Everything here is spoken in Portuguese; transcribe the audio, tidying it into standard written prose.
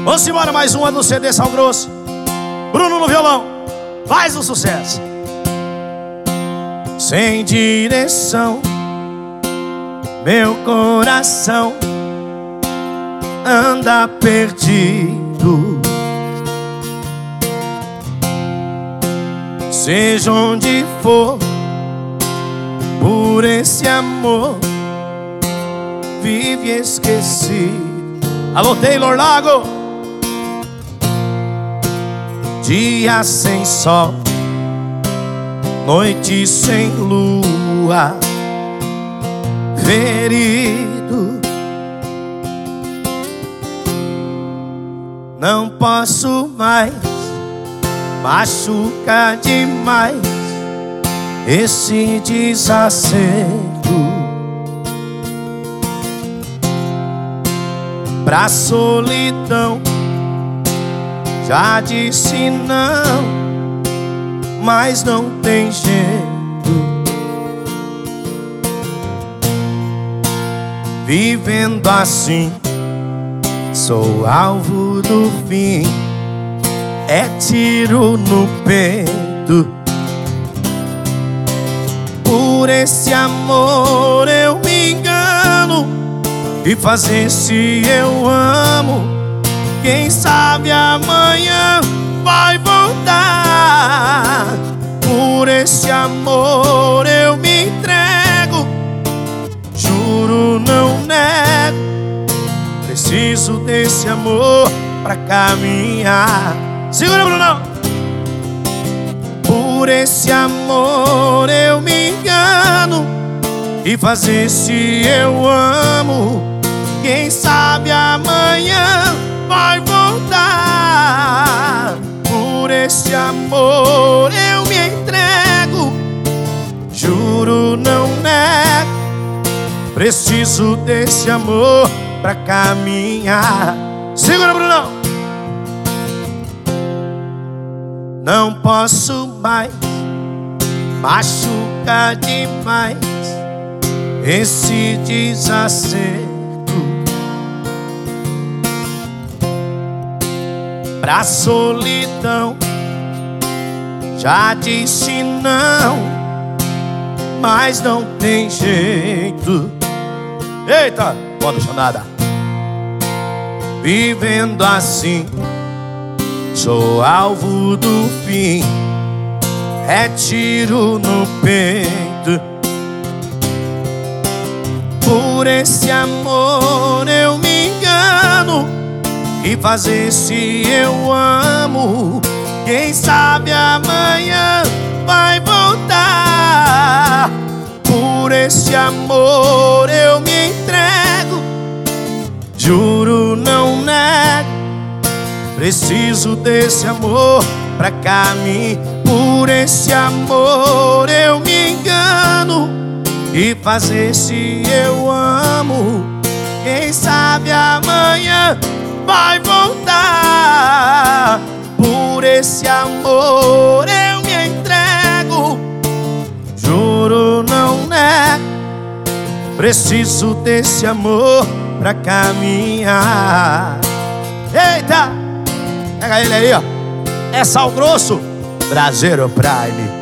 Vamos embora, mais uma do CD Sal Grosso. Bruno no violão, faz o sucesso. Sem direção, meu coração anda perdido. Seja onde for, por esse amor vive esquecido. Alô, Taylor Lago. Dia sem sol, noite sem lua, ferido. Não posso mais, machuca demais esse desacerto. Pra solidão já disse não, mas não tem jeito. Vivendo assim, sou alvo do fim. É tiro no peito. Por esse amor eu me engano e fazer se eu amo. Quem sabe amanhã vai voltar. Por esse amor eu me entrego, juro, não nego. Preciso desse amor pra caminhar. Segura, Brunão! Por esse amor eu me engano e fazer se eu amo. Quem sabe amanhã vai voltar. Por esse amor eu me entrego, juro, não nego. Preciso desse amor pra caminhar. Segura, Brunão! Não posso mais, machuca demais esse desacerto. Pra solidão já disse não, mas não tem jeito. Eita, pode deixar nada. Vivendo assim, sou alvo do fim. É tiro no peito. Por esse amor eu me engano e fazer se eu amo. Quem sabe amanhã vai voltar. Por esse amor eu me entrego, juro, não nego. Preciso desse amor pra caminhar. Por esse amor eu me engano e fazer se eu amo. Quem sabe amanhã vai voltar. Por esse amor eu me entrego, juro, não nego. Preciso desse amor pra caminhar. Eita! Pega ele aí, ó. É Sal Grosso, Brasileiro Prime.